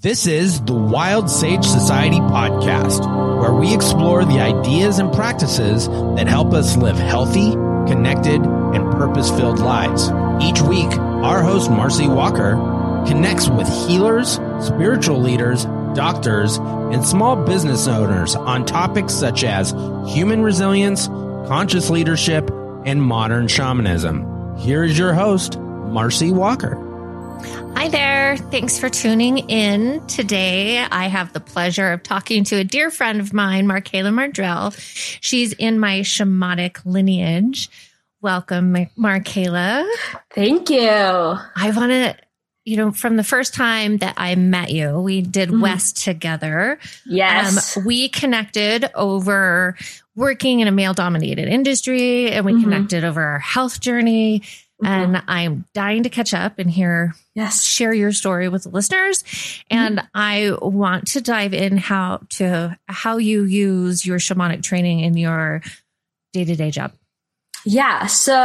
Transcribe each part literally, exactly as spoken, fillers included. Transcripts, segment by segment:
This is the Wild Sage Society podcast, where we explore the ideas and practices that help us live healthy, connected, and purpose-filled lives. Each week, our host, Marcy Walker, connects with healers, spiritual leaders, doctors, and small business owners on topics such as human resilience, conscious leadership, and modern shamanism. Here is your host, Marcy Walker. Hi there. Thanks for tuning in. Today, I have the pleasure of talking to a dear friend of mine, Markayla Mardrell. She's in my shamanic lineage. Welcome, Markayla. Thank you. I want to, you know, from the first time that I met you, we did mm-hmm. West together. Yes. Um, we connected over working in a male-dominated industry, and we mm-hmm. connected over our health journey. Mm-hmm. And I'm dying to catch up and hear, yes, share your story with the listeners. And mm-hmm. I want to dive in how to how you use your shamanic training in your day-to-day job. Yeah, so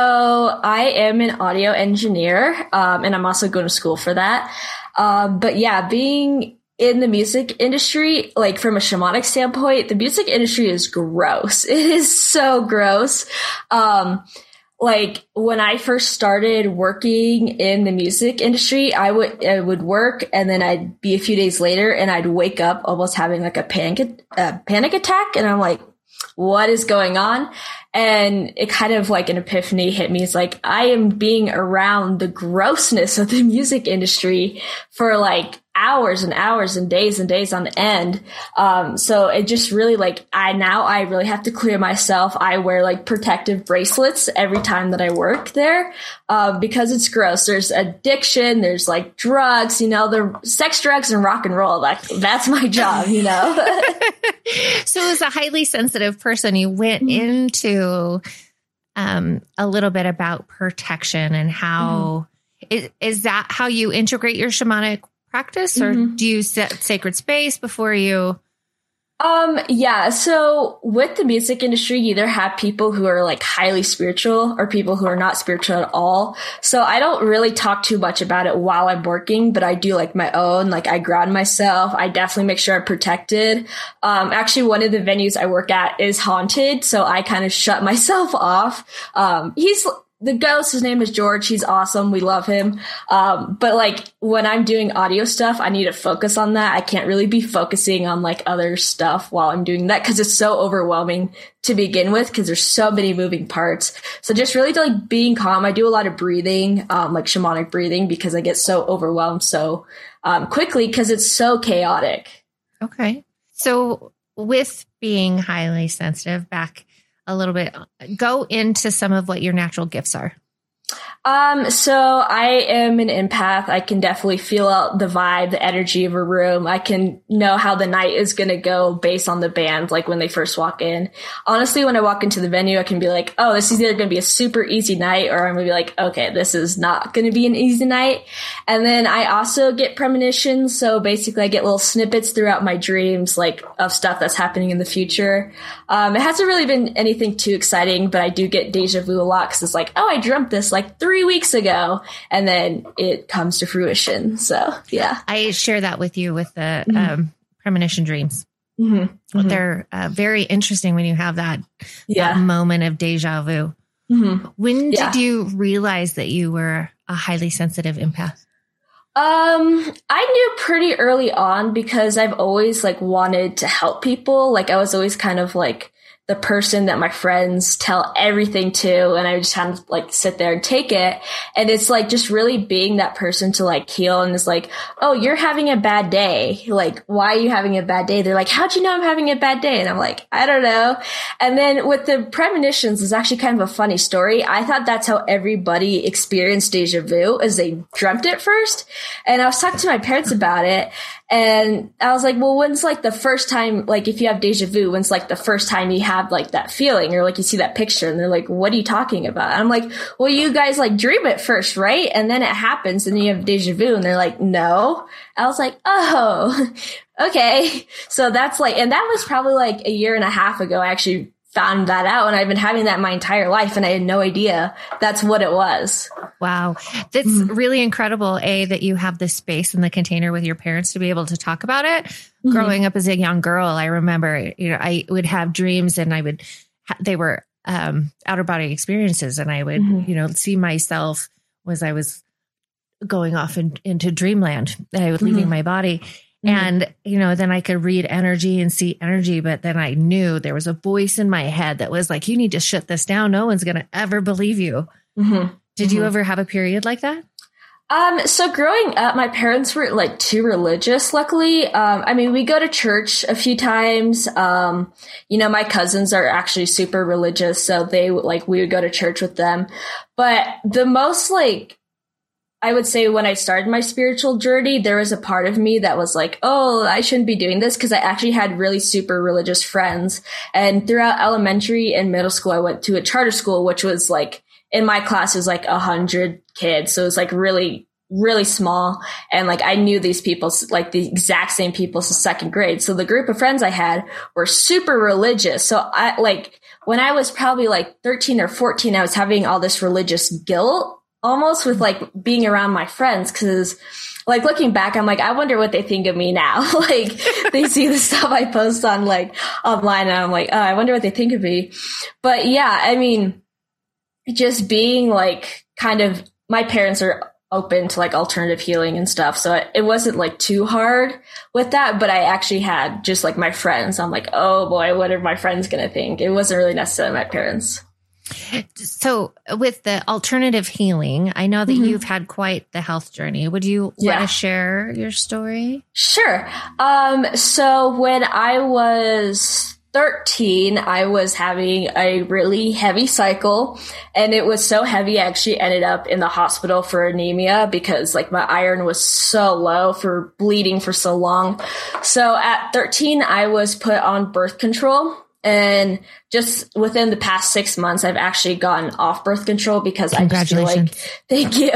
I am an audio engineer, um, and I'm also going to school for that. Um, but yeah, being in the music industry, like from a shamanic standpoint, the music industry is gross. It is so gross. Um, Like when I first started working in the music industry, I would I would work and then I'd be a few days later and I'd wake up almost having like a panic a panic attack, and I'm like, what is going on? And it kind of like an epiphany hit me. It's like I am being around the grossness of the music industry for like hours and hours and days and days on end. Um, so it just really like I now I really have to clear myself. I wear like protective bracelets every time that I work there uh, because it's gross. There's addiction. There's like drugs, you know, the sex, drugs, and rock and roll. Like that's my job, you know. So as a highly sensitive person, you went mm-hmm. into um, a little bit about protection and how mm-hmm. is, is that how you integrate your shamanic practice, or mm-hmm. do you set sacred space before you? Um, yeah. So with the music industry, you either have people who are like highly spiritual or people who are not spiritual at all. So I don't really talk too much about it while I'm working, but I do like my own, like I ground myself. I definitely make sure I'm protected. Um, actually one of the venues I work at is haunted. So I kind of shut myself off. Um, he's The ghost, his name is George. He's awesome. We love him. Um, but like when I'm doing audio stuff, I need to focus on that. I can't really be focusing on like other stuff while I'm doing that because it's so overwhelming to begin with because there's so many moving parts. So just really like being calm. I do a lot of breathing, um, like shamanic breathing because I get so overwhelmed so um, quickly because it's so chaotic. Okay. So with being highly sensitive, back a little bit, go into some of what your natural gifts are. Um, so I am an empath. I can definitely feel out the vibe, the energy of a room. I can know how the night is going to go based on the band, like when they first walk in. Honestly, when I walk into the venue, I can be like, oh, this is either going to be a super easy night, or I'm going to be like, okay, this is not going to be an easy night. And then I also get premonitions. So basically I get little snippets throughout my dreams, like of stuff that's happening in the future. Um, it hasn't really been anything too exciting, but I do get deja vu a lot because it's like, oh, I dreamt this like three Three weeks ago, and then it comes to fruition. So, yeah. I share that with you with the mm-hmm. um, premonition dreams. Mm-hmm. Mm-hmm. They're uh, very interesting when you have that, yeah. that moment of deja vu. Mm-hmm. When yeah. did you realize that you were a highly sensitive empath? Um, I knew pretty early on because I've always like wanted to help people. Like I was always kind of like the person that my friends tell everything to, and I just kind of like sit there and take it. And it's like just really being that person to like heal. And it's like, oh, you're having a bad day. Like, why are you having a bad day? They're like, how'd you know I'm having a bad day? And I'm like, I don't know. And then with the premonitions, it's actually kind of a funny story. I thought that's how everybody experienced deja vu, as they dreamt it first. And I was talking to my parents about it. And I was like, well, when's like the first time, like if you have deja vu, when's like the first time you have like that feeling or like you see that picture? And they're like, what are you talking about? And I'm like, well, you guys like dream it first, right? And then it happens and you have deja vu. And they're like, no. I was like, oh, okay. So that's like, and that was probably like a year and a half ago. I actually found that out, and I've been having that my entire life, and I had no idea that's what it was. Wow. That's mm-hmm. really incredible, A, that you have this space in the container with your parents to be able to talk about it. Mm-hmm. Growing up as a young girl, I remember, you know, I would have dreams and I would, they were um, outer body experiences, and I would, mm-hmm. you know, see myself as I was going off in, into dreamland, that I was leaving mm-hmm. my body. Mm-hmm. And, you know, then I could read energy and see energy, but then I knew there was a voice in my head that was like, you need to shut this down. No one's going to ever believe you. Mm-hmm. Did mm-hmm. you ever have a period like that? Um, so growing up, my parents were like too religious, luckily. Um, I mean, we go to church a few times. Um, you know, my cousins are actually super religious, so they like, we would go to church with them. But the most like, I would say when I started my spiritual journey, there was a part of me that was like, oh, I shouldn't be doing this, because I actually had really super religious friends. And throughout elementary and middle school, I went to a charter school, which was like, in my class, it was like a hundred kids. So it was like really, really small. And like, I knew these people, like the exact same people since second grade. So the group of friends I had were super religious. So I like, when I was probably like thirteen or fourteen, I was having all this religious guilt, almost with like being around my friends. Cause like looking back, I'm like, I wonder what they think of me now. Like they see the stuff I post on like online, and I'm like, oh, I wonder what they think of me. But yeah, I mean, just being like kind of, my parents are open to like alternative healing and stuff. So it wasn't like too hard with that, but I actually had just like my friends. I'm like, oh boy, what are my friends going to think? It wasn't really necessarily my parents. So with the alternative healing, I know that mm-hmm. you've had quite the health journey. Would you yeah. want to share your story? Sure. Um, so when I was thirteen, I was having a really heavy cycle, and it was so heavy I actually ended up in the hospital for anemia, because like my iron was so low for bleeding for so long. So at thirteen, I was put on birth control. And just within the past six months, I've actually gotten off birth control, because I just feel like, thank you.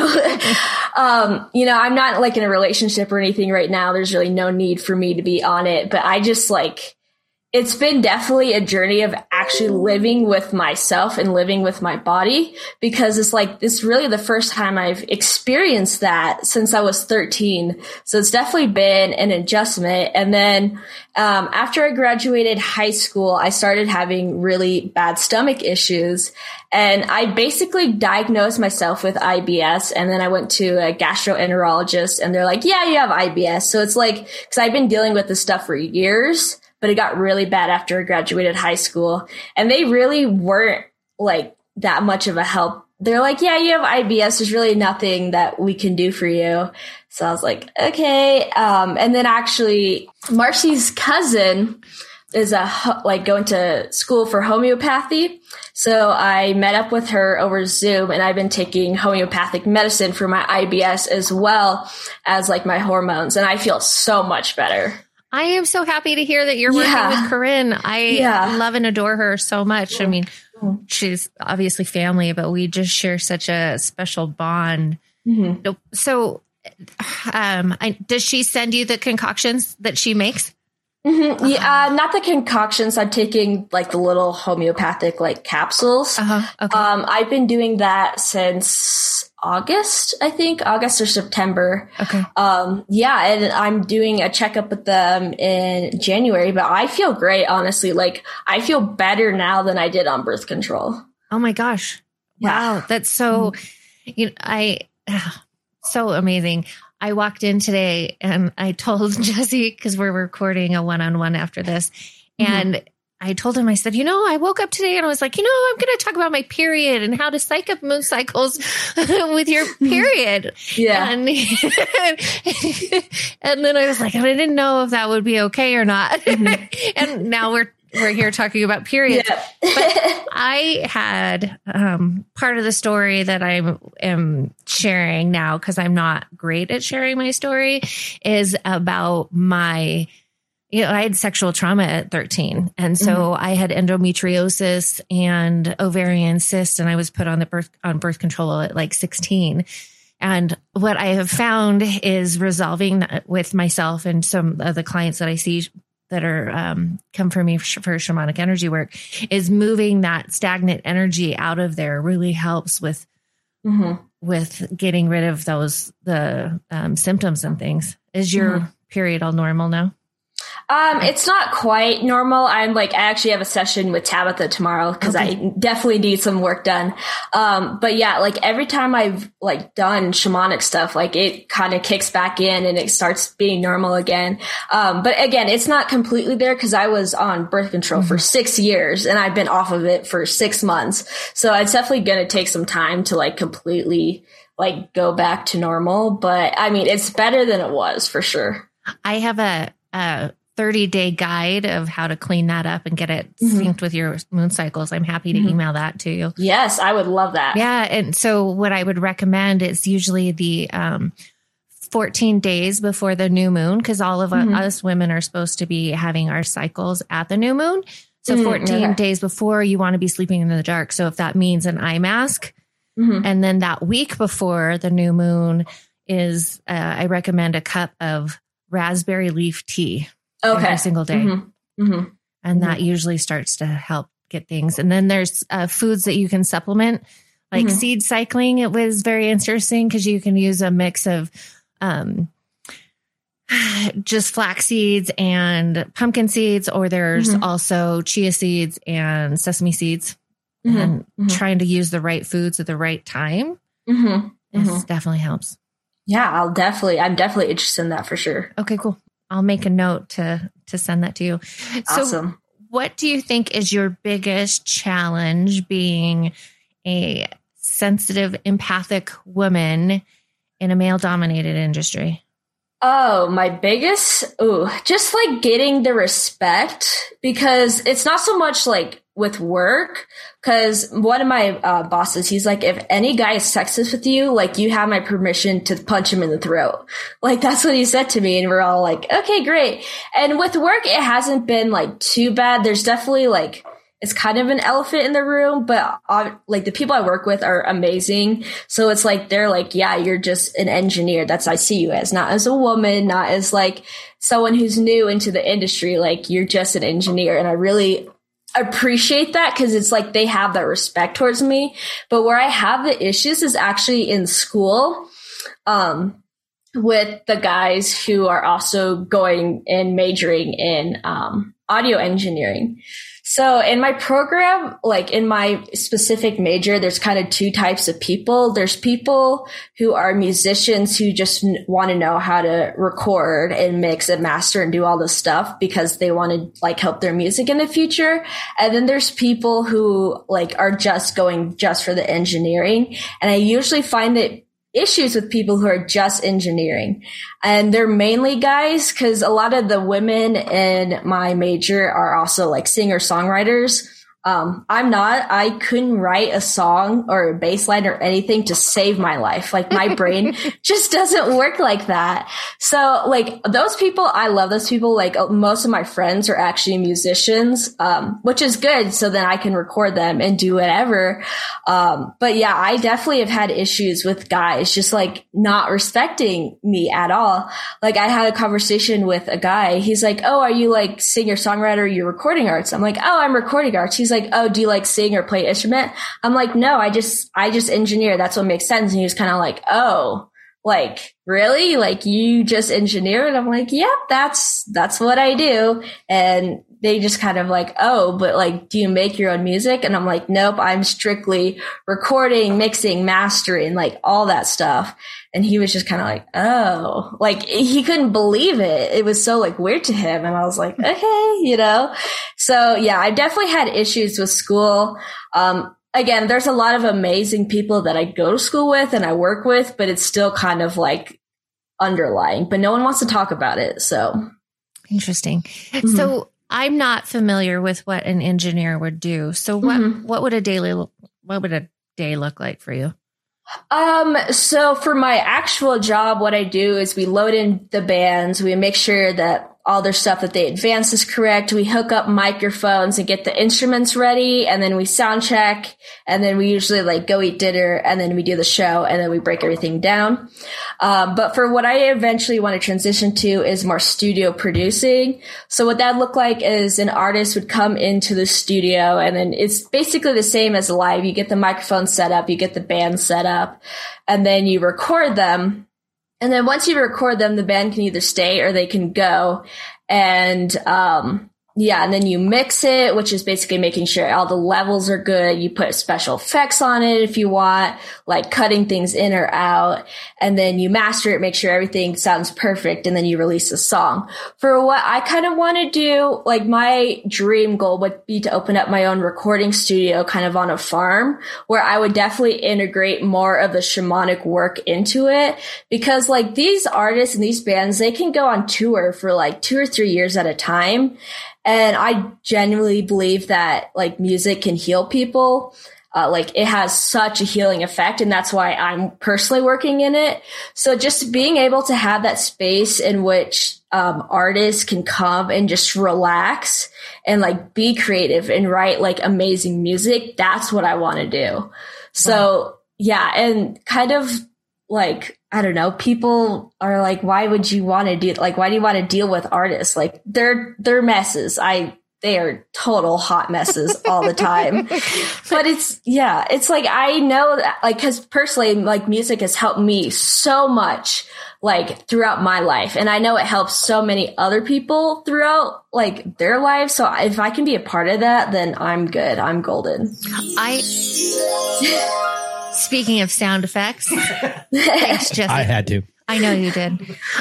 um, you know, I'm not like in a relationship or anything right now. There's really no need for me to be on it, but I just like, it's been definitely a journey of actually living with myself and living with my body, because it's like, it's really the first time I've experienced that since I was thirteen. So it's definitely been an adjustment. And then, um, after I graduated high school, I started having really bad stomach issues, and I basically diagnosed myself with I B S. And then I went to a gastroenterologist, and they're like, yeah, you have I B S. So it's like, cause I've been dealing with this stuff for years, but it got really bad after I graduated high school, and they really weren't like that much of a help. They're like, yeah, you have I B S. There's really nothing that we can do for you. So I was like, okay. Um, and then actually Marcy's cousin is a, like going to school for homeopathy. So I met up with her over Zoom, and I've been taking homeopathic medicine for my I B S as well as like my hormones. And I feel so much better. I am so happy to hear that you're working yeah. with Corinne. I yeah. love and adore her so much. I mean, she's obviously family, but we just share such a special bond. Mm-hmm. So, um, I, does she send you the concoctions that she makes? Mm-hmm. Yeah, uh, not the concoctions. I'm taking like the little homeopathic like capsules. Uh-huh. Okay. Um, I've been doing that since August, I think August or September. Okay. Um, yeah. And I'm doing a checkup with them in January, but I feel great. Honestly, like I feel better now than I did on birth control. Oh my gosh. Wow. Yeah. That's so, you know, I, so amazing. I walked in today and I told Jesse, because we're recording a one-on-one after this, and mm-hmm. I told him, I said, you know, I woke up today and I was like, you know, I'm going to talk about my period and how to psych up moon cycles with your period. Yeah. And, and then I was like, I didn't know if that would be okay or not. Mm-hmm. And now we're we're here talking about periods. Yeah. But I had um, part of the story that I am sharing now, because I'm not great at sharing my story, is about my, you know, I had sexual trauma at thirteen. And so mm-hmm. I had endometriosis and ovarian cyst, and I was put on the birth on birth control at like sixteen. And what I have found is resolving with myself and some of the clients that I see that are um, come for me for, for shamanic energy work is moving that stagnant energy out of there really helps with mm-hmm. with getting rid of those the um, symptoms and things. Is your mm-hmm. period all normal now? Um, it's not quite normal. I'm like, I actually have a session with Tabitha tomorrow because okay. I definitely need some work done. Um, but yeah, like every time I've like done shamanic stuff, like it kind of kicks back in and it starts being normal again. Um, but again, it's not completely there because I was on birth control mm-hmm. for six years and I've been off of it for six months. So it's definitely going to take some time to like completely like go back to normal. But I mean, it's better than it was for sure. I have a, a thirty day guide of how to clean that up and get it mm-hmm. synced with your moon cycles. I'm happy to mm-hmm. email that to you. Yes, I would love that. Yeah. And so what I would recommend is usually the um, fourteen days before the new moon, because all of mm-hmm. us women are supposed to be having our cycles at the new moon. So mm-hmm. fourteen okay. days before, you want to be sleeping in the dark. So if that means an eye mask, mm-hmm. and then that week before the new moon is, uh, I recommend a cup of raspberry leaf tea. Okay. Every single day. Mm-hmm. Mm-hmm. And that mm-hmm. usually starts to help get things. And then there's uh, foods that you can supplement, like mm-hmm. seed cycling. It was very interesting because you can use a mix of um, just flax seeds and pumpkin seeds, or there's mm-hmm. also chia seeds and sesame seeds. Mm-hmm. And mm-hmm. trying to use the right foods at the right time mm-hmm. is mm-hmm. definitely helps. Yeah, I'll definitely, I'm definitely interested in that for sure. Okay, cool. I'll make a note to, to send that to you. Awesome. So what do you think is your biggest challenge being a sensitive, empathic woman in a male dominated industry? Oh, my biggest, ooh, just like getting the respect, because it's not so much like with work, because one of my uh, bosses, he's like, if any guy is sexist with you, like you have my permission to punch him in the throat. Like that's what he said to me. And we're all like, okay, great. And with work, it hasn't been like too bad. There's definitely like, it's kind of an elephant in the room, but uh, like the people I work with are amazing. So it's like, they're like, yeah, you're just an engineer. That's, I see you as, not as a woman, not as like someone who's new into the industry. Like you're just an engineer. And I really appreciate that because it's like they have that respect towards me. But where I have the issues is actually in school, um, with the guys who are also going and majoring in um, audio engineering. So in my program, like in my specific major, there's kind of two types of people. There's people who are musicians who just n- want to know how to record and mix and master and do all this stuff because they want to like help their music in the future. And then there's people who like are just going just for the engineering. And I usually find that issues with people who are just engineering, and they're mainly guys because a lot of the women in my major are also like singer songwriters. Um, I'm not, I couldn't write a song or a bass line or anything to save my life. Like my brain just doesn't work like that. So like those people, I love those people. Like most of my friends are actually musicians, um, which is good. So then I can record them and do whatever. Um, but yeah, I definitely have had issues with guys just like not respecting me at all. Like I had a conversation with a guy. He's like, oh, are you like singer songwriter? You're recording arts. I'm like, oh, I'm recording arts. He's like, oh, do you like sing or play instrument? I'm like, no, I just, I just engineer. That's what makes sense. And he was kind of like, oh, like, really? Like you just engineer? And I'm like, yeah, that's, that's what I do. And they just kind of like, oh, but like, do you make your own music? And I'm like, nope, I'm strictly recording, mixing, mastering, like all that stuff. And he was just kind of like, oh, like he couldn't believe it. It was so like weird to him. And I was like, okay, you know? So yeah, I definitely had issues with school. Um, again, there's a lot of amazing people that I go to school with and I work with, but it's still kind of like underlying, but no one wants to talk about it. So interesting. Mm-hmm. So I'm not familiar with what an engineer would do. So what, mm-hmm. what would a daily, what would a day look like for you? Um, so for my actual job, what I do is we load in the bands. We make sure that all their stuff that they advance is correct. We hook up microphones and get the instruments ready, and then we sound check, and then we usually like go eat dinner, and then we do the show, and then we break everything down. Um, but for what I eventually want to transition to is more studio producing. So what that looked like is an artist would come into the studio, and then it's basically the same as live. You get the microphone set up, you get the band set up, and then you record them. And then once you record them, the band can either stay or they can go. And, um, yeah, and then you mix it, which is basically making sure all the levels are good. You put special effects on it if you want, like cutting things in or out. And then you master it, make sure everything sounds perfect, and then you release a song. For what I kind of want to do, like my dream goal would be to open up my own recording studio kind of on a farm, where I would definitely integrate more of the shamanic work into it. Because like these artists and these bands, they can go on tour for like two or three years at a time. And I genuinely believe that like music can heal people. Uh, like it has such a healing effect, and that's why I'm personally working in it. So just being able to have that space in which um, artists can come and just relax and like be creative and write like amazing music, that's what I want to do. So wow. Yeah, and kind of like, I don't know, people are like, why would you want to do, like, why do you want to deal with artists? Like they're, they're messes. I, they are total hot messes all the time. But it's, yeah, it's like, I know that, like, cause personally, like music has helped me so much, like throughout my life. And I know it helps so many other people throughout like their lives. So if I can be a part of that, then I'm good. I'm golden. I, Speaking of sound effects, thanks, Jesse. I had to. I know you did.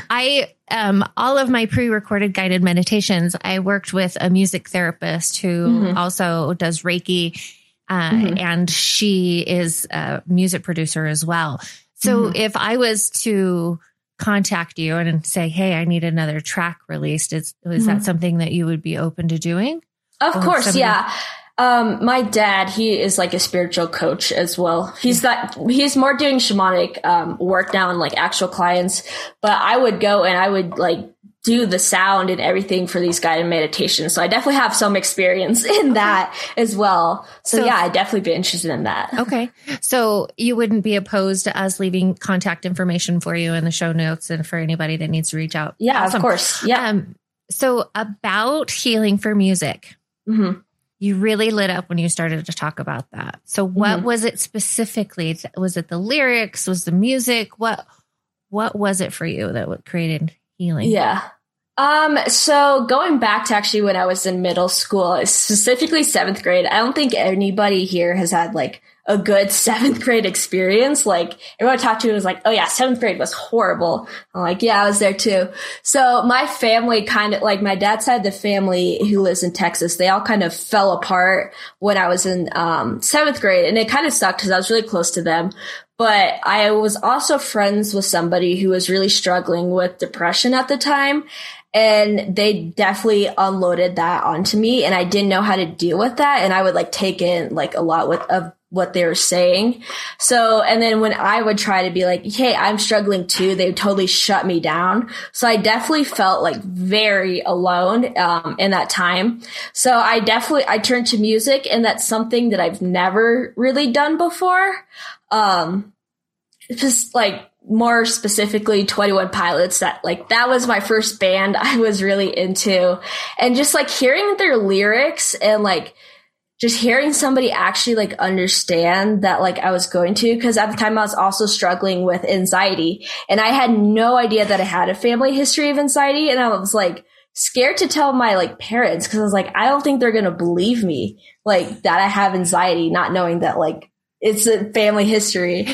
I, um, all of my pre-recorded guided meditations, I worked with a music therapist who mm-hmm. also does Reiki, uh, mm-hmm. and she is a music producer as well. So mm-hmm. if I was to contact you and say, hey, I need another track released, is, is mm-hmm. that something that you would be open to doing? Of or course. Somebody- yeah. Um, my dad, he is like a spiritual coach as well. He's got, he's more doing shamanic, um, work now and like actual clients, but I would go and I would like do the sound and everything for these guided meditations. So I definitely have some experience in that as well. So, so yeah, I'd definitely be interested in that. Okay. So you wouldn't be opposed to us leaving contact information for you in the show notes and for anybody that needs to reach out? Yeah, awesome. Of course. Yeah. Um, so about healing for music. Mm-hmm. You really lit up when you started to talk about that. So what mm-hmm. was it specifically? Was it the lyrics? Was the music? What, what was it for you that created healing? Yeah. Um, so going back to actually when I was in middle school, specifically seventh grade, I don't think anybody here has had like a good seventh grade experience. Like everyone I talked to was like, oh yeah, seventh grade was horrible. I'm like, yeah, I was there too. So my family kind of like my dad's side of the family who lives in Texas, they all kind of fell apart when I was in um seventh grade, and it kind of sucked because I was really close to them. But I was also friends with somebody who was really struggling with depression at the time. And they definitely unloaded that onto me, and I didn't know how to deal with that. And I would like take in like a lot with, of what they were saying. So, and then when I would try to be like, hey, I'm struggling too, they would totally shut me down. So I definitely felt like very alone, um, in that time. So I definitely, I turned to music, and that's something that I've never really done before. Um, just like, more specifically twenty-one Pilots, that like that was my first band I was really into. And just like hearing their lyrics and like just hearing somebody actually like understand that like I was going to, because at the time I was also struggling with anxiety, and I had no idea that I had a family history of anxiety, and I was like scared to tell my like parents, because I was like, I don't think they're gonna believe me like that I have anxiety, not knowing that like it's a family history.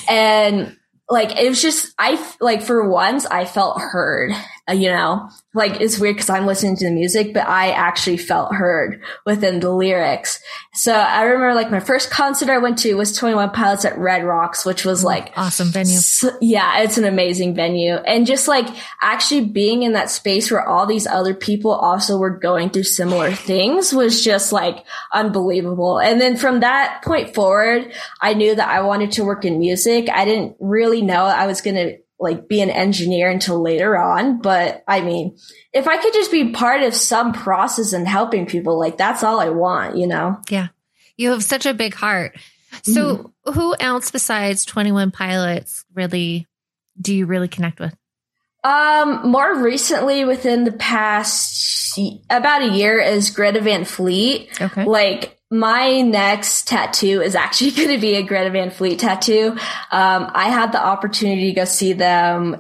And like, it was just, I, like, for once, I felt heard, uh, you know, like, it's weird because I'm listening to the music, but I actually felt heard within the lyrics. So I remember, like, my first concert I went to was twenty-one Pilots at Red Rocks, which was, like, awesome venue. So, yeah, it's an amazing venue. And just, like, actually being in that space where all these other people also were going through similar things was just, like, unbelievable. And then from that point forward, I knew that I wanted to work in music. I didn't really know I was going to like be an engineer until later on. But I mean, if I could just be part of some process and helping people, like that's all I want, you know? Yeah. You have such a big heart. So mm-hmm. who else besides twenty-one Pilots really do you really connect with? Um, more recently, within the past about a year, is Greta Van Fleet. Okay. Like my next tattoo is actually going to be a Greta Van Fleet tattoo. Um, I had the opportunity to go see them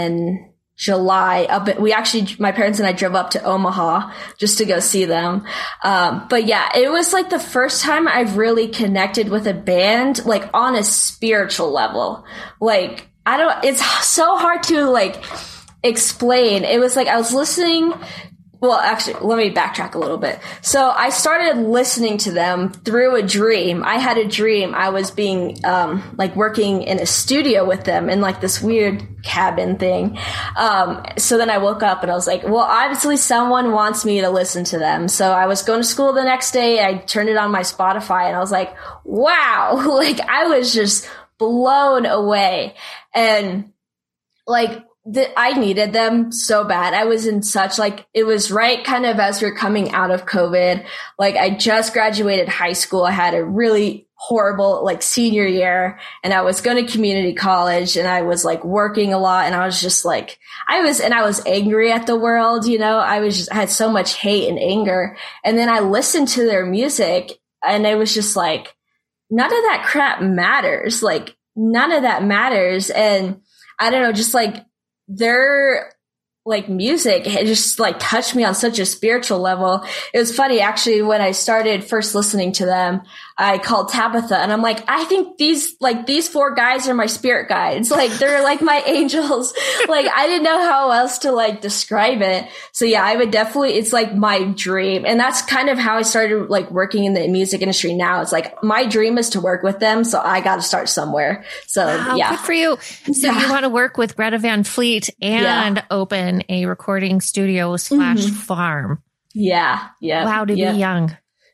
in July. Up, we actually, my parents and I drove up to Omaha just to go see them. Um, but yeah, it was like the first time I've really connected with a band, like on a spiritual level. Like, I don't, it's so hard to like explain. It was like I was listening. Well, actually, let me backtrack a little bit. So I started listening to them through a dream. I had a dream. I was being, um, like working in a studio with them in like this weird cabin thing. Um, so then I woke up and I was like, well, obviously someone wants me to listen to them. So I was going to school the next day. I turned it on my Spotify and I was like, wow, like I was just blown away. And like, The, I needed them so bad. I was in such like, it was right kind of as we we're coming out of COVID. Like I just graduated high school. I had a really horrible like senior year and I was going to community college and I was like working a lot and I was just like, I was, and I was angry at the world, you know, I was just, I had so much hate and anger. And then I listened to their music and it was just like, none of that crap matters. Like none of that matters. And I don't know, just like, their like music it just like touched me on such a spiritual level. It was funny actually when I started first listening to them, I called Tabitha and I'm like, I think these like these four guys are my spirit guides. Like they're like my angels. Like I didn't know how else to like describe it. So yeah, I would definitely, it's like my dream. And that's kind of how I started like working in the music industry now. It's like my dream is to work with them. So I got to start somewhere. So wow, yeah. Good for you. So yeah. You want to work with Greta Van Fleet and yeah. open a recording studio slash mm-hmm. farm. Yeah. Yeah. Wow. To yeah. be young.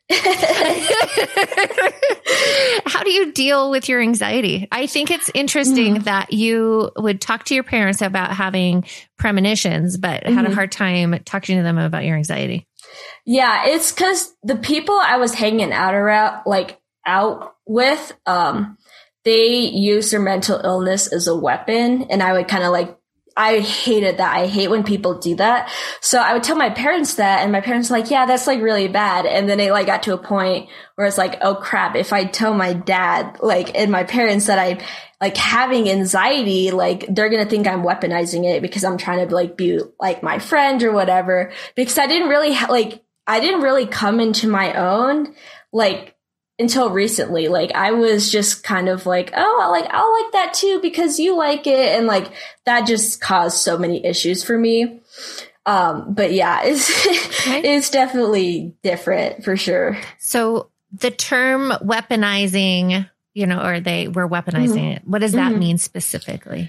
How do you deal with your anxiety? I think it's interesting mm. that you would talk to your parents about having premonitions, but mm-hmm. had a hard time talking to them about your anxiety. Yeah, it's because the people I was hanging out around, like out with, um, they use their mental illness as a weapon, and I would kind of like. I hated that. I hate when people do that. So I would tell my parents that, and my parents were like, yeah, that's like really bad. And then it like got to a point where it's like, oh crap, if I tell my dad, like, and my parents that I like having anxiety, like they're going to think I'm weaponizing it because I'm trying to like be like my friend or whatever. Because I didn't really ha- like, I didn't really come into my own, like, until recently. Like I was just kind of like, oh, I like, I'll like that too because you like it. And like that just caused so many issues for me. Um, but yeah, it's, okay. It's definitely different for sure. So the term weaponizing, you know, or they were weaponizing mm-hmm. it. What does that mm-hmm. mean specifically?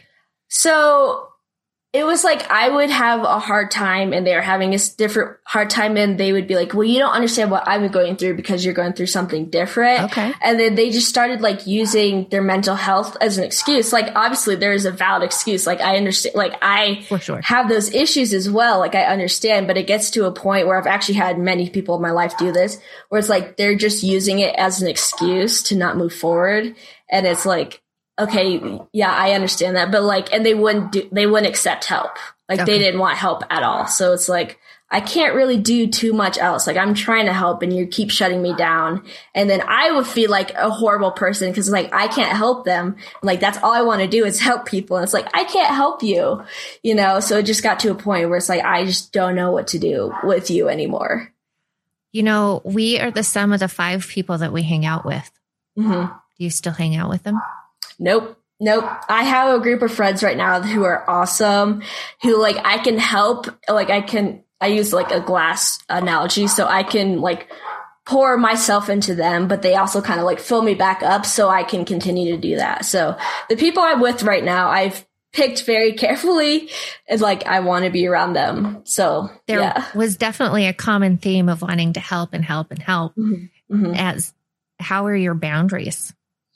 So it was like I would have a hard time and they were having a different hard time and they would be like, well, you don't understand what I'm going through because you're going through something different. Okay. And then they just started like using their mental health as an excuse. Like obviously there is a valid excuse. Like I understand, like I For sure. have those issues as well. Like I understand, but it gets to a point where I've actually had many people in my life do this where it's like they're just using it as an excuse to not move forward. And it's like, okay, yeah, I understand that, but like, and they wouldn't do, they wouldn't accept help. Like okay. They didn't want help at all. So it's like, I can't really do too much else. Like I'm trying to help and you keep shutting me down. And then I would feel like a horrible person because like, I can't help them. Like that's all I want to do is help people. And it's like, I can't help you, you know? So it just got to a point where it's like, I just don't know what to do with you anymore. You know, we are the sum of the five people that we hang out with. Mm-hmm. Do you still hang out with them? Nope. Nope. I have a group of friends right now who are awesome, who like I can help. Like I can, I use like a glass analogy. So I can like pour myself into them, but they also kind of like fill me back up so I can continue to do that. So the people I'm with right now, I've picked very carefully and like I want to be around them. So there yeah. was definitely a common theme of wanting to help and help and help. Mm-hmm. Mm-hmm. As how are your boundaries?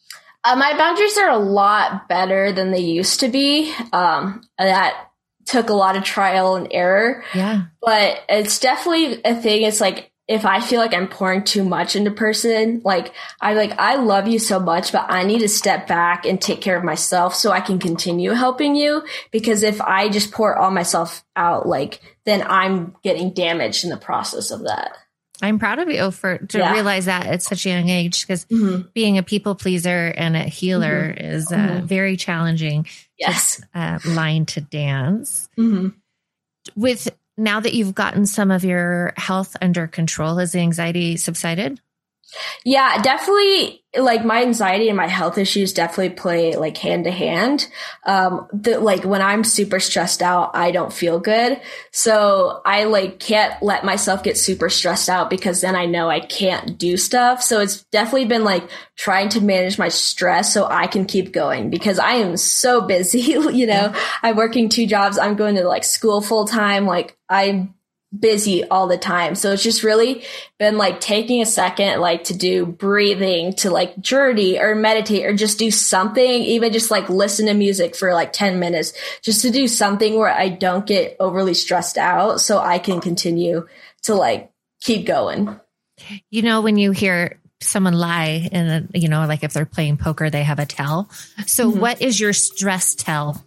Uh, my boundaries are a lot better than they used to be. Um, that took a lot of trial and error. Yeah. But it's definitely a thing. It's like, if I feel like I'm pouring too much into person, like I like, I love you so much, but I need to step back and take care of myself so I can continue helping you. Because if I just pour all myself out, like, then I'm getting damaged in the process of that. I'm proud of you for to Yeah. realize that at such a young age, because Mm-hmm. being a people pleaser and a healer Mm-hmm. is uh, Mm-hmm. very challenging. Yes. Uh, line to dance. Mm-hmm. With now that you've gotten some of your health under control, has the anxiety subsided? Yeah, definitely. Like my anxiety and my health issues definitely play like hand to hand. Um, the, like when I'm super stressed out, I don't feel good. So I like can't let myself get super stressed out because then I know I can't do stuff. So it's definitely been like trying to manage my stress so I can keep going because I am so busy. You know, I'm working two jobs. I'm going to like school full time. Like I'm busy all the time. So it's just really been like taking a second, like to do breathing, to like journey or meditate or just do something, even just like listen to music for like ten minutes, just to do something where I don't get overly stressed out so I can continue to like keep going. You know, when you hear someone lie and, you know, like if they're playing poker, they have a tell. So Mm-hmm. what is your stress tell?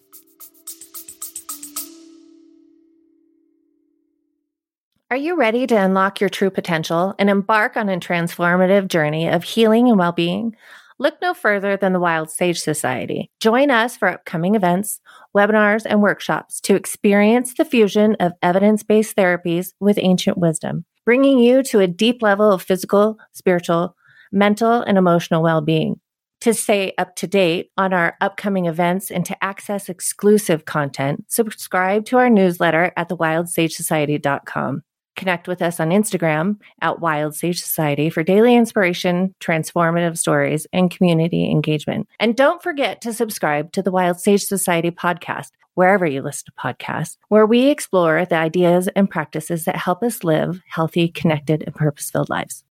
Are you ready to unlock your true potential and embark on a transformative journey of healing and well-being? Look no further than the Wild Sage Society. Join us for upcoming events, webinars, and workshops to experience the fusion of evidence-based therapies with ancient wisdom, bringing you to a deep level of physical, spiritual, mental, and emotional well-being. To stay up to date on our upcoming events and to access exclusive content, subscribe to our newsletter at the wild sage society dot com. Connect with us on Instagram at Wild Sage Society for daily inspiration, transformative stories, and community engagement. And don't forget to subscribe to the Wild Sage Society podcast, wherever you listen to podcasts, where we explore the ideas and practices that help us live healthy, connected, and purpose-filled lives.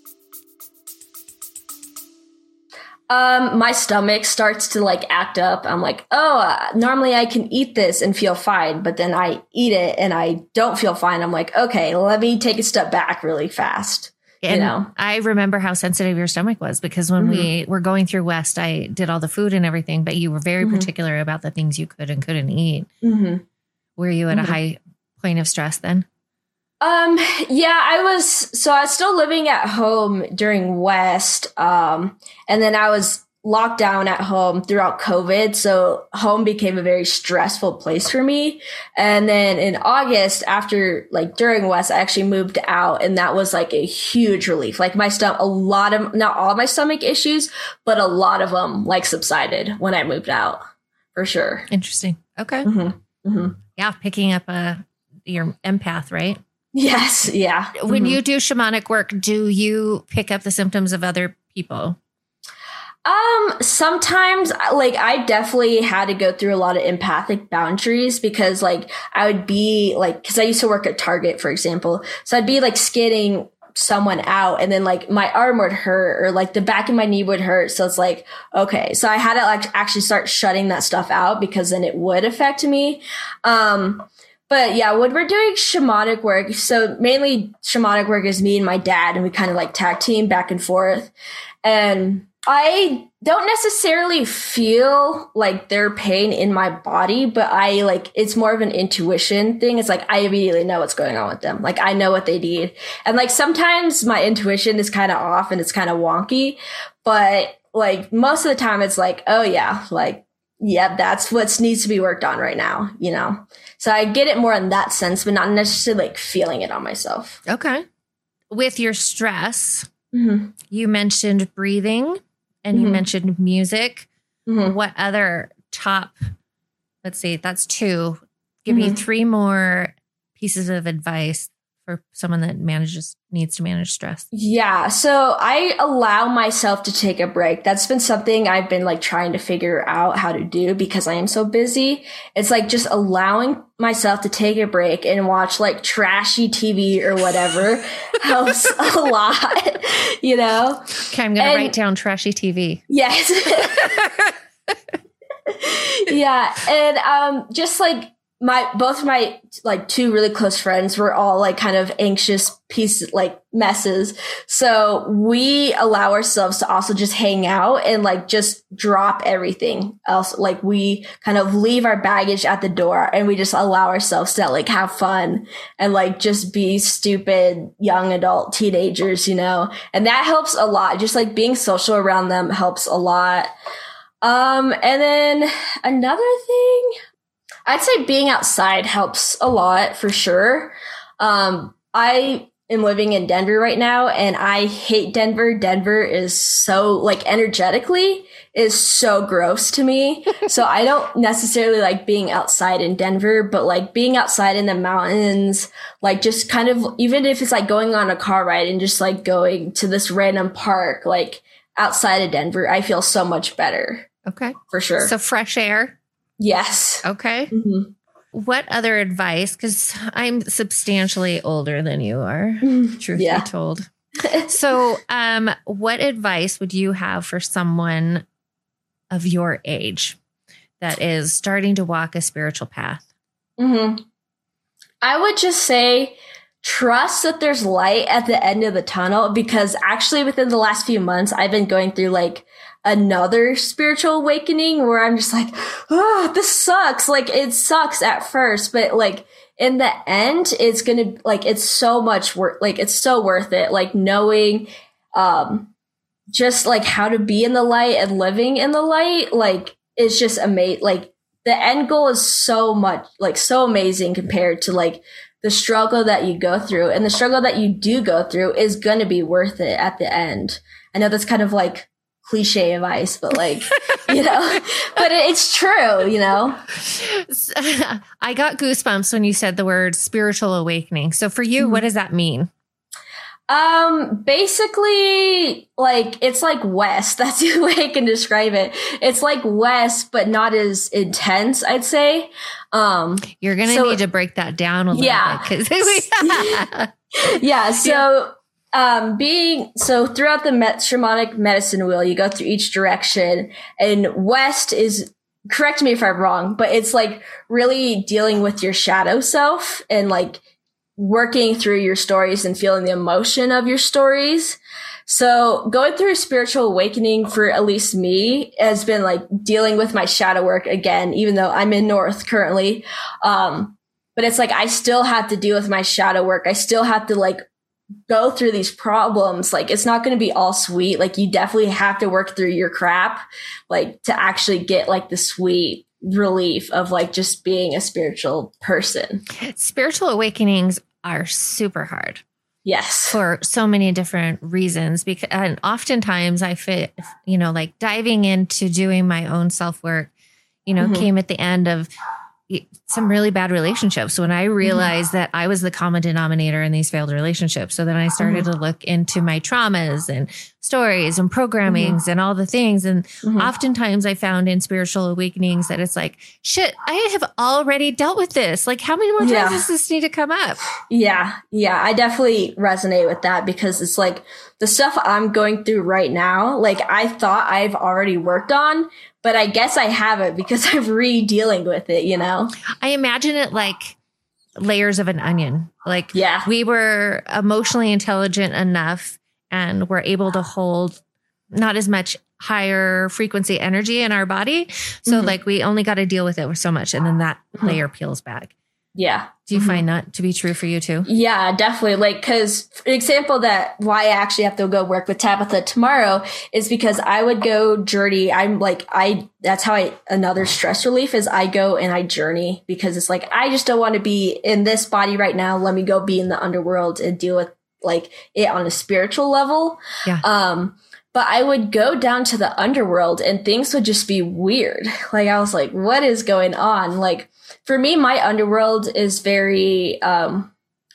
Um, my stomach starts to like act up. I'm like, oh, uh, normally I can eat this and feel fine, but then I eat it and I don't feel fine. I'm like, okay, let me take a step back really fast. And you know, I remember how sensitive your stomach was because when Mm-hmm. we were going through West, I did all the food and everything, but you were very Mhm. particular about the things you could and couldn't eat. mm-hmm. Were you at Mhm. a high point of stress then? Um, yeah, I was, so I was still living at home during West. Um, and then I was locked down at home throughout COVID. So home became a very stressful place for me. And then in August, after like during West, I actually moved out and that was like a huge relief. Like my stomach, a lot of, not all my stomach issues, but a lot of them like subsided when I moved out for sure. Interesting. Okay. Mm-hmm. Mm-hmm. Yeah. Picking up a, your empath, right? Yes. Yeah. When Mhm. you do shamanic work, do you pick up the symptoms of other people? Um, sometimes like I definitely had to go through a lot of empathic boundaries because like I would be like, cause I used to work at Target, for example. So I'd be like skidding someone out and then like my arm would hurt or like the back of my knee would hurt. So it's like, okay. So I had to like actually start shutting that stuff out because then it would affect me. Um, But yeah, when we're doing shamanic work, so mainly shamanic work is me and my dad, and we kind of like tag team back and forth. And I don't necessarily feel like their pain in my body, but I like, it's more of an intuition thing. It's like, I immediately know what's going on with them. Like, I know what they need. And like, sometimes my intuition is kind of off and it's kind of wonky, but like most of the time it's like, oh yeah, like, yeah, that's what needs to be worked on right now, you know? So I get it more in that sense, but not necessarily like feeling it on myself. Okay. With your stress, Mm-hmm. you mentioned breathing and you Mhm. mentioned music. Mm-hmm. What other top, let's see, that's two. Give me Mhm. three more pieces of advice for someone that manages, needs to manage stress? Yeah. So I allow myself to take a break. That's been something I've been like trying to figure out how to do because I am so busy. It's like just allowing myself to take a break and watch like trashy T V or whatever helps a lot, you know? Okay. I'm going to write down trashy T V. Yes. Yeah. And, um, just like, My, both of my, like, two really close friends were all, like, kind of anxious pieces, like, messes. So we allow ourselves to also just hang out and, like, just drop everything else. Like, we kind of leave our baggage at the door and we just allow ourselves to, like, have fun and, like, just be stupid young adult teenagers, you know? And that helps a lot. Just, like, being social around them helps a lot. Um, and then another thing, I'd say being outside helps a lot for sure. Um, I am living in Denver right now and I hate Denver. Denver is so like energetically is so gross to me. So I don't necessarily like being outside in Denver, but like being outside in the mountains, like just kind of, even if it's like going on a car ride and just like going to this random park, like outside of Denver, I feel so much better. Okay. For sure. So fresh air. Yes. Okay. Mm-hmm. What other advice? Because I'm substantially older than you are, truth Yeah. be told. So, um, what advice would you have for someone of your age that is starting to walk a spiritual path? Mm-hmm. I would just say trust that there's light at the end of the tunnel, because actually within the last few months, I've been going through like another spiritual awakening where I'm just like, oh, this sucks. Like it sucks at first, but like in the end, it's going to like, it's so much worth, like it's so worth it. Like knowing, um, just like how to be in the light and living in the light. Like it's just amazing. Like the end goal is so much, like so amazing compared to like the struggle that you go through, and the struggle that you do go through is going to be worth it at the end. I know that's kind of like cliche advice, but like, you know, but it's true, you know? I got goosebumps when you said the word spiritual awakening. So for you, mm-hmm. what does that mean? Um, basically like, it's like West. That's the way I can describe it. It's like West, but not as intense, I'd say. Um, you're going to so, need to break that down a little yeah. bit. Cause yeah. So, Um, being, so throughout the met, shamanic medicine wheel, you go through each direction, and West is, correct me if I'm wrong, but it's like really dealing with your shadow self and like working through your stories and feeling the emotion of your stories. So going through a spiritual awakening for at least me has been like dealing with my shadow work again, even though I'm in North currently. Um, but it's like, I still have to deal with my shadow work. I still have to like go through these problems. Like it's not going to be all sweet. Like you definitely have to work through your crap, like to actually get like the sweet relief of like just being a spiritual person. Spiritual awakenings are super hard. Yes. For so many different reasons. Because, and oftentimes I fit, you know, like diving into doing my own self work, you know, mm-hmm. came at the end of some really bad relationships when I realized mm-hmm. that I was the common denominator in these failed relationships. So then I started mm-hmm. to look into my traumas and stories and programmings mm-hmm. and all the things. And mm-hmm. oftentimes I found in spiritual awakenings that it's like, shit, I have already dealt with this. Like how many more times yeah. does this need to come up? Yeah. Yeah. I definitely resonate with that, because it's like the stuff I'm going through right now, like I thought I've already worked on, but I guess I haven't, because I'm re-dealing with it, you know? I imagine it like layers of an onion. Like yeah. we were emotionally intelligent enough and we're able to hold not as much higher frequency energy in our body. So mm-hmm. like we only got to deal with it with so much. And then that mm-hmm. layer peels back. Yeah. Do you mm-hmm. find that to be true for you too? Yeah, definitely. Like, cause an example that why I actually have to go work with Tabitha tomorrow is because I would go journey. I'm like, I, that's how I, another stress relief is I go and I journey, because it's like, I just don't want to be in this body right now. Let me go be in the underworld and deal with like it on a spiritual level. Yeah. Um, But I would go down to the underworld and things would just be weird. Like I was like, what is going on? Like for me, my underworld is very, um,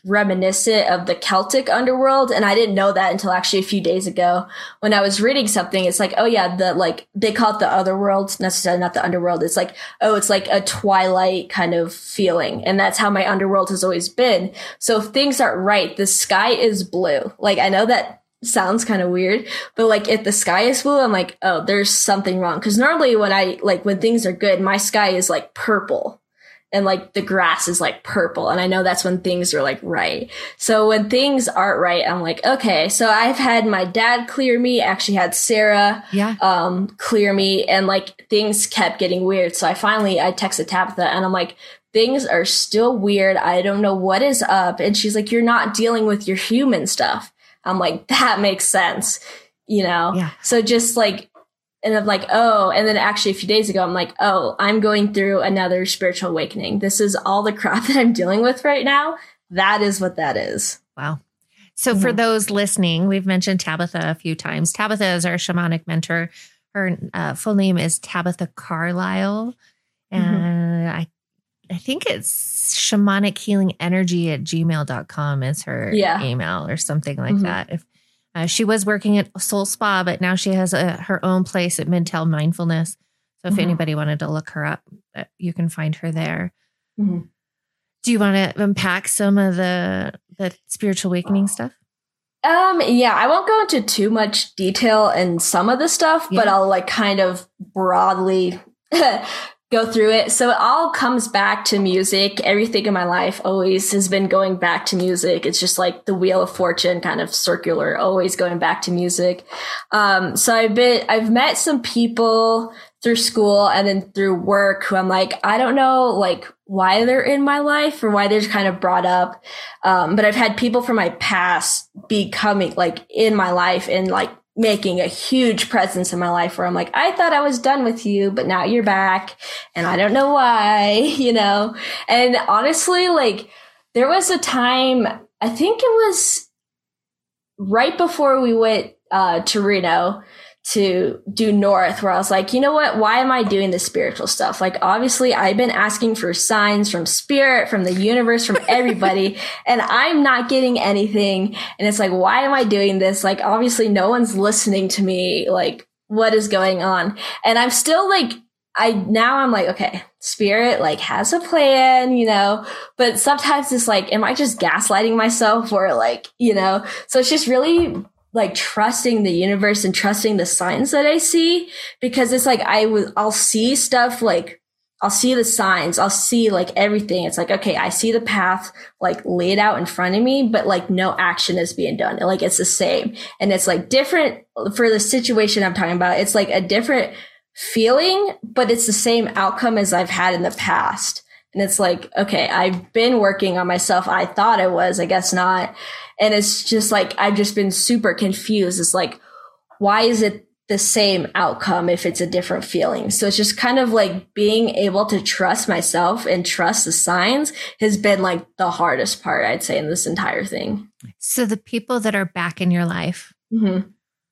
reminiscent of the Celtic underworld. And I didn't know that until actually a few days ago when I was reading something. It's like, oh yeah, the like they call it the otherworld, necessarily not the underworld. It's like, oh, it's like a twilight kind of feeling. And that's how my underworld has always been. So if things aren't right, the sky is blue. Like I know that sounds kind of weird, but like if the sky is blue, I'm like, oh, there's something wrong. Cause normally when I like when things are good, my sky is like purple. And like the grass is like purple. And I know that's when things are like right. So when things aren't right, I'm like, okay. So I've had my dad clear me, actually had Sarah yeah. um, clear me, and like things kept getting weird. So I finally, I texted Tabitha and I'm like, things are still weird. I don't know what is up. And she's like, you're not dealing with your human stuff. I'm like, that makes sense. You know? Yeah. So just like, and I'm like, oh, and then actually a few days ago, I'm like, oh, I'm going through another spiritual awakening. This is all the crap that I'm dealing with right now. That is what that is. Wow. So Mm-hmm. for those listening, we've mentioned Tabitha a few times. Tabitha is our shamanic mentor. Her uh, full name is Tabitha Carlisle. And Mm-hmm. I I think it's shamanic healing energy at gmail dot com is her Yeah. email or something like Mhm. that. If uh, she was working at Soul Spa, but now she has a, her own place at Midtown Mindfulness. So if Mhm. anybody wanted to look her up, uh, you can find her there. Mhm. Do you want to unpack some of the the spiritual awakening stuff? Um, yeah, I won't go into too much detail in some of the stuff, but Yeah. I'll like kind of broadly go through it. So it all comes back to music. Everything in my life always has been going back to music. It's just like the wheel of fortune, kind of circular, always going back to music. Um, so I've been, I've met some people through school and then through work who I'm like, I don't know, like why they're in my life or why they're kind of brought up. Um, but I've had people from my past be coming like in my life and like making a huge presence in my life where I'm like, I thought I was done with you, but now you're back and I don't know why, you know? And honestly, like there was a time, I think it was right before we went uh, to Reno to do North, where I was like, you know what? Why am I doing this spiritual stuff? Like, obviously I've been asking for signs from spirit, from the universe, from everybody, and I'm not getting anything. And it's like, why am I doing this? Like, obviously no one's listening to me. Like, what is going on? And I'm still like, I, now I'm like, okay, spirit like has a plan, you know, but sometimes it's like, am I just gaslighting myself or like, you know, so it's just really like trusting the universe and trusting the signs that I see, because it's like I would I'll see stuff like I'll see the signs, I'll see like everything. It's like, okay, I see the path like laid out in front of me, but like no action is being done. Like it's the same. And it's like different for the situation I'm talking about. It's like a different feeling, but it's the same outcome as I've had in the past. And it's like, okay, I've been working on myself. I thought I was, I guess not. And it's just like, I've just been super confused. It's like, why is it the same outcome if it's a different feeling? So it's just kind of like being able to trust myself and trust the signs has been like the hardest part, I'd say, in this entire thing. So the people that are back in your life, Mm-hmm.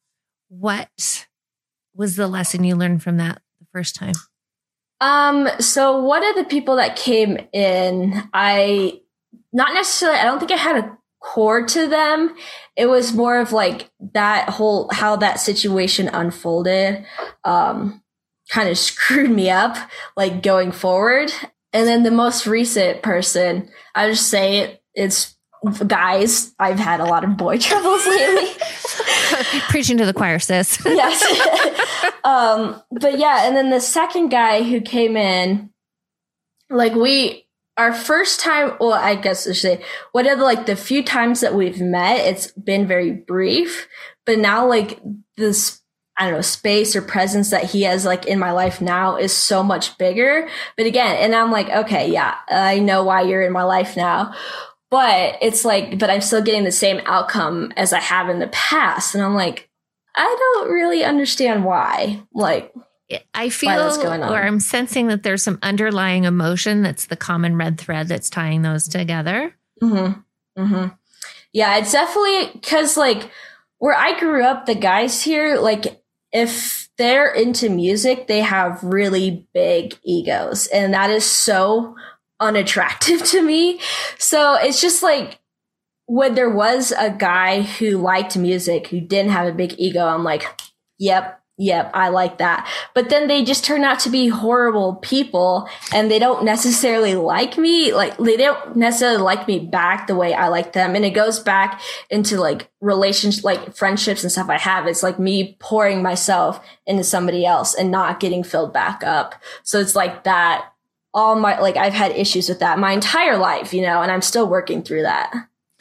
what was the lesson you learned from that the first time? Um, so one of the people that came in, I, not necessarily, I don't think I had a core to them. It was more of like that whole, how that situation unfolded, um, kind of screwed me up, like going forward. And then the most recent person, I would just say it, it's guys. I've had a lot of boy troubles lately. Preaching to the choir, sis. Yes. um, but yeah, and then the second guy who came in, like we, our first time, well, I guess I should say, one of the, like the few times that we've met, it's been very brief, but now like this, I don't know, space or presence that he has like in my life now is so much bigger. But again, and I'm like, okay, yeah, I know why you're in my life now. But it's like, but I'm still getting the same outcome as I have in the past. And I'm like, I don't really understand why. Like, I feel, why that's going on. or I'm sensing that there's some underlying emotion that's the common red thread that's tying those together. Mm-hmm. Mm-hmm. Yeah, it's definitely because like where I grew up, the guys here, like if they're into music, they have really big egos. And that is so unattractive to me. So it's just like, when there was a guy who liked music, who didn't have a big ego, I'm like, yep. Yep, I like that. But then they just turn out to be horrible people and they don't necessarily like me. Like they don't necessarily like me back the way I like them. And it goes back into like relationships, like friendships and stuff I have. It's like me pouring myself into somebody else and not getting filled back up. So it's like that all my, like I've had issues with that my entire life, you know, and I'm still working through that.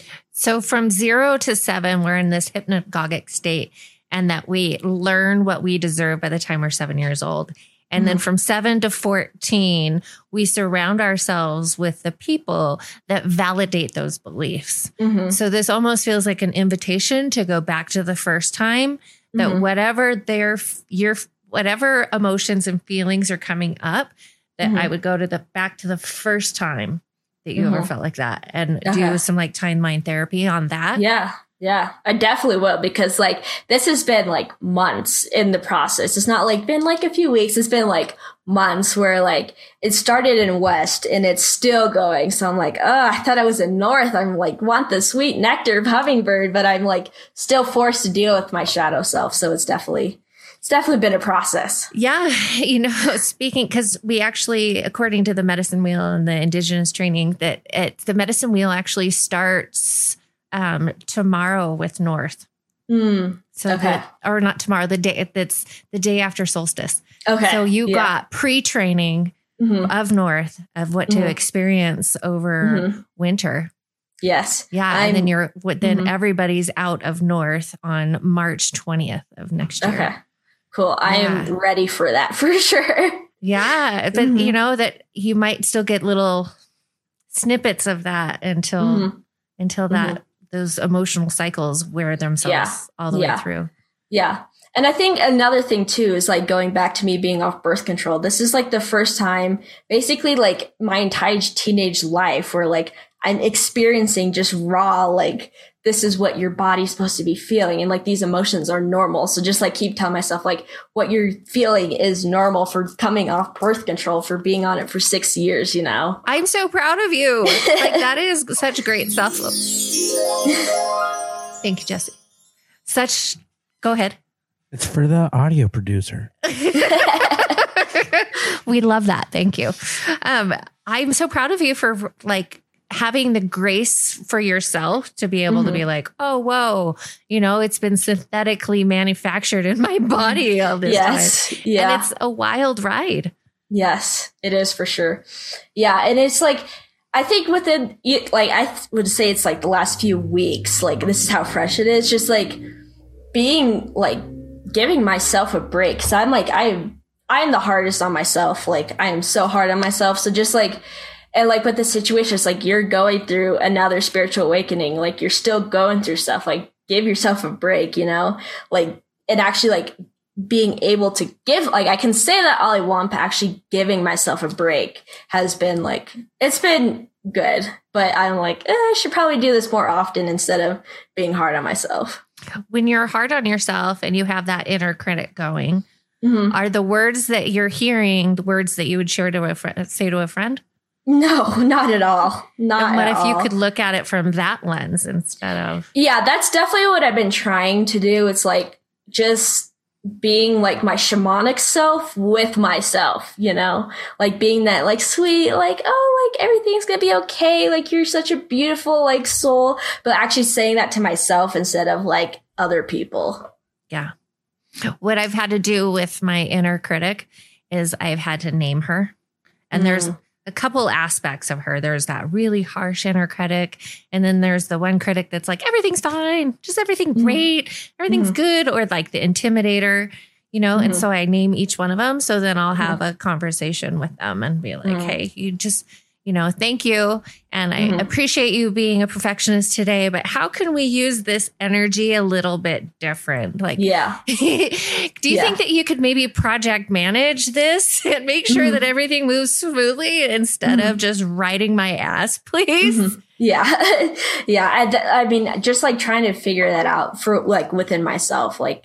So from zero to seven, we're in this hypnagogic state. And that we learn what we deserve by the time we're seven years old. And mm-hmm. then from seven to fourteen, we surround ourselves with the people that validate those beliefs. Mm-hmm. So this almost feels like an invitation to go back to the first time that mm-hmm. whatever their, your, whatever emotions and feelings are coming up, that mm-hmm. I would go to the back to the first time that you mm-hmm. ever felt like that and okay. do some like time mind therapy on that. Yeah. Yeah, I definitely will because like this has been like months in the process. It's not like been like a few weeks. It's been like months where like it started in West and it's still going. So I'm like, oh, I thought I was in North. I'm like, want the sweet nectar of hummingbird, but I'm like still forced to deal with my shadow self. So it's definitely, it's definitely been a process. Yeah. You know, speaking, because we actually, according to the medicine wheel and the indigenous training, that it, the medicine wheel actually starts um, tomorrow with North. Mm, so okay. that, or not tomorrow, the day that's the day after solstice. Okay. So you yeah. got pre-training mm-hmm. of North of what mm-hmm. to experience over mm-hmm. winter. Yes. Yeah. I'm, and then you're, then mm-hmm. everybody's out of North on March twentieth of next year. Okay. Cool. I yeah. am ready for that for sure. Yeah. But mm-hmm. you know that you might still get little snippets of that until, mm-hmm. until that, mm-hmm. those emotional cycles wear themselves yeah. all the yeah. way through. Yeah. And I think another thing too is like going back to me being off birth control. This is like the first time basically like my entire teenage life where like I'm experiencing just raw, like this is what your body's supposed to be feeling. And like these emotions are normal. So just like keep telling myself like what you're feeling is normal for coming off birth control, for being on it for six years, you know? I'm so proud of you. Like that is such great stuff. Thank you, Jesse. Such, go ahead. It's for the audio producer. We love that. Thank you. Um, I'm so proud of you for like having the grace for yourself to be able mm-hmm. to be like, oh, whoa, you know, it's been synthetically manufactured in my body all this yes. time. Yeah. And it's a wild ride. Yes, it is for sure. Yeah. And it's like, I think within, like, I would say it's like the last few weeks, like, this is how fresh it is. Just like being like giving myself a break. So I'm like, I, I'm the hardest on myself. Like, I am so hard on myself. So just like, and like with the situation, it's like you're going through another spiritual awakening. Like you're still going through stuff. Like give yourself a break, you know, like, and actually like being able to give, like I can say that all I want, but actually giving myself a break has been like, it's been good, but I'm like, eh, I should probably do this more often instead of being hard on myself. When you're hard on yourself and you have that inner critic going, mm-hmm. are the words that you're hearing the words that you would share to a friend, say to a friend? No, not at all. Not What at if all. you could look at it from that lens instead of? Yeah, that's definitely what I've been trying to do. It's like just being like my shamanic self with myself, you know, like being that like sweet, like, oh, like everything's going to be okay. Like you're such a beautiful like soul, but actually saying that to myself instead of like other people. Yeah. What I've had to do with my inner critic is I've had to name her. And mm. there's a couple aspects of her. There's that really harsh inner critic. And then there's the one critic that's like, everything's fine. Just everything great. Mm. Everything's mm. good. Or like the intimidator, you know? Mm-hmm. And so I name each one of them. So then I'll have mm. a conversation with them and be like, mm. hey, you just, you know, thank you. And I mm-hmm. appreciate you being a perfectionist today, but how can we use this energy a little bit different? Like, yeah. do you yeah. think that you could maybe project manage this and make sure mm-hmm. that everything moves smoothly instead mm-hmm. of just riding my ass, please? Mm-hmm. Yeah. yeah. I, I mean, just like trying to figure that out for like within myself, like,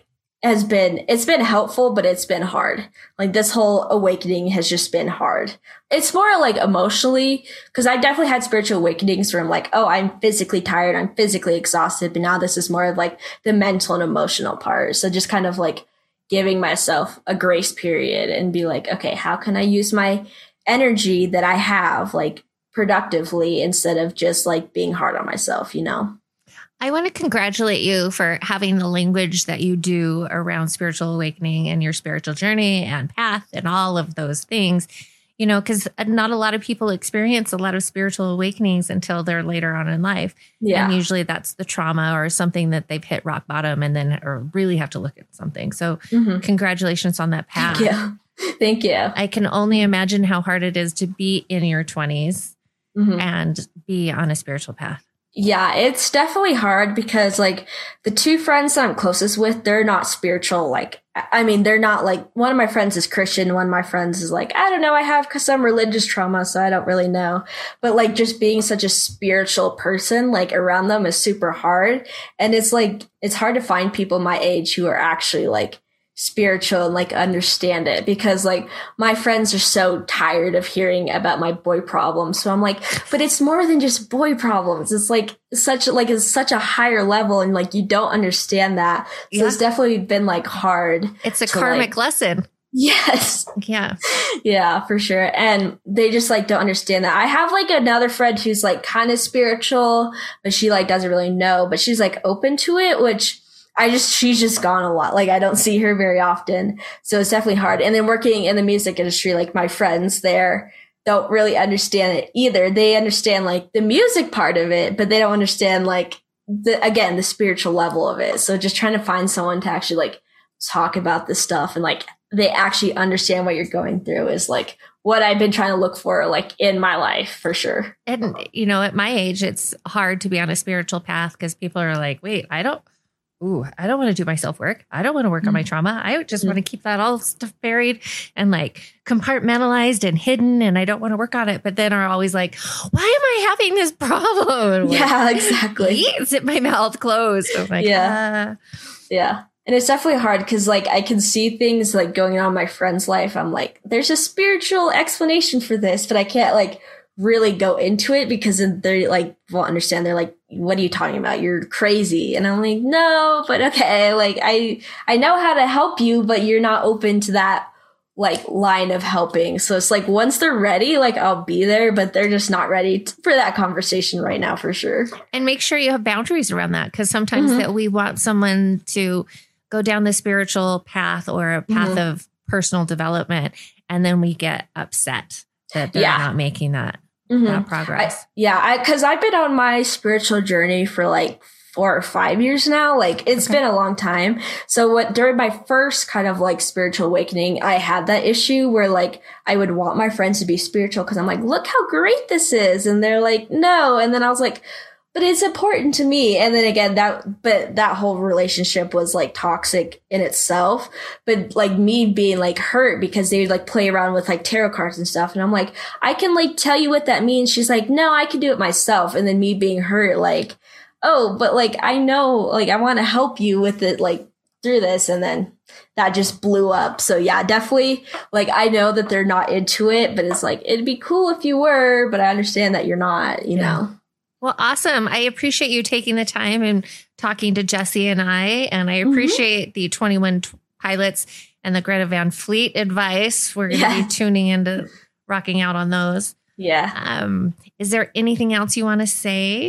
has been, it's been helpful, but it's been hard. Like this whole awakening has just been hard. It's more like emotionally, because I definitely had spiritual awakenings where I'm like, oh, I'm physically tired. I'm physically exhausted. But now this is more of like the mental and emotional part. So just kind of like giving myself a grace period and be like, okay, how can I use my energy that I have like productively instead of just like being hard on myself, you know? I want to congratulate you for having the language that you do around spiritual awakening and your spiritual journey and path and all of those things, you know, because not a lot of people experience a lot of spiritual awakenings until they're later on in life. Yeah. And usually that's the trauma or something that they've hit rock bottom and then or really have to look at something. So mm-hmm. congratulations on that path. Thank you. Thank you. I can only imagine how hard it is to be in your twenties mm-hmm. and be on a spiritual path. Yeah, it's definitely hard because like the two friends that I'm closest with, they're not spiritual. Like, I mean, they're not like, one of my friends is Christian. One of my friends is like, I don't know, I have some religious trauma, so I don't really know. But like just being such a spiritual person, like around them is super hard. And it's like, it's hard to find people my age who are actually like spiritual and like understand it, because like my friends are so tired of hearing about my boy problems. So I'm like, but it's more than just boy problems. It's like such like it's such a higher level, and like you don't understand that. So yeah. It's definitely been like hard. It's a karmic like, lesson. Yes. Yeah. Yeah, for sure. And they just like don't understand that. I have like another friend who's like kind of spiritual, but she like doesn't really know, but she's like open to it, which I just, she's just gone a lot. Like I don't see her very often. So it's definitely hard. And then working in the music industry, like my friends there don't really understand it either. They understand like the music part of it, but they don't understand like the, again, the spiritual level of it. So just trying to find someone to actually like talk about this stuff and like they actually understand what you're going through is like what I've been trying to look for like in my life for sure. And you know, at my age, it's hard to be on a spiritual path because people are like, wait, I don't, Ooh, I don't want to do my self-work. I don't want to work mm-hmm. on my trauma. I just mm-hmm. want to keep that all stuff buried and like compartmentalized and hidden. And I don't want to work on it. But then are always like, why am I having this problem? Yeah, like, exactly. Zip my mouth closed. I'm like, yeah. Uh. Yeah. And it's definitely hard because like I can see things like going on in my friend's life. I'm like, there's a spiritual explanation for this, but I can't like really go into it because they like won't understand. They're like, what are you talking about? You're crazy. And I'm like, no, but okay. Like I, I know how to help you, but you're not open to that like line of helping. So it's like, once they're ready, like I'll be there, but they're just not ready t- for that conversation right now for sure. And make sure you have boundaries around that. Cause sometimes mm-hmm. that we want someone to go down the spiritual path or a path mm-hmm. of personal development. And then we get upset that they're yeah. not making that. Mm-hmm. That progress. I, yeah, I because I've been on my spiritual journey for like four or five years now. Like it's okay. been a long time. So what during my first kind of like spiritual awakening, I had that issue where like I would want my friends to be spiritual because I'm like, look how great this is, and they're like, no, and then I was like, but it's important to me. And then again, that, but that whole relationship was like toxic in itself. But like me being like hurt because they would like play around with like tarot cards and stuff. And I'm like, I can like tell you what that means. She's like, no, I can do it myself. And then me being hurt, like, oh, but like, I know, like, I want to help you with it, like through this. And then that just blew up. So yeah, definitely. Like, I know that they're not into it, but it's like, it'd be cool if you were, but I understand that you're not, you yeah. know? Well, awesome. I appreciate you taking the time and talking to Jessie and I, and I appreciate mm-hmm. the twenty-one Pilots and the Greta Van Fleet advice. We're going to yeah. be tuning into rocking out on those. Yeah. Um, is there anything else you want to say?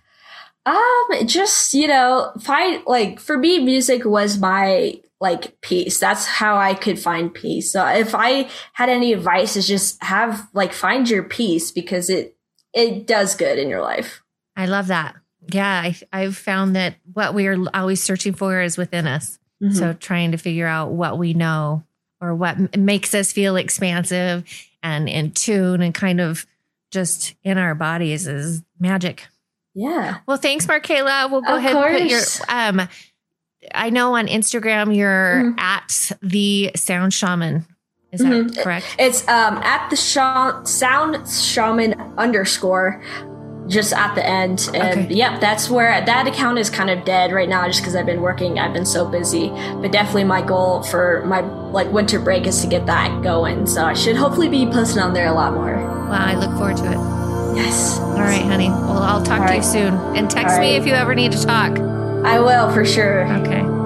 Um, just, you know, find like for me, music was my like peace. That's how I could find peace. So if I had any advice, is just have like find your peace because it it does good in your life. I love that. Yeah, I, I've found that what we are always searching for is within us. Mm-hmm. So trying to figure out what we know or what m- makes us feel expansive and in tune and kind of just in our bodies is magic. Yeah. Well, thanks, Markayla. We'll go of ahead course. and put your, um, I know on Instagram, you're mm-hmm. at the Sound Shaman. Is that mm-hmm. correct? It's um, at the sh- Sound Shaman underscore. just at the end. And Okay. yep, that's where that account is kind of dead right now just because I've been working. I've been so busy. But definitely my goal for my like winter break is to get that going. So I should hopefully be posting on there a lot more. Wow, I look forward to it. Yes. All right, honey. Well, I'll talk All to you right. soon. And text All me right. if you ever need to talk. I will for sure. Okay.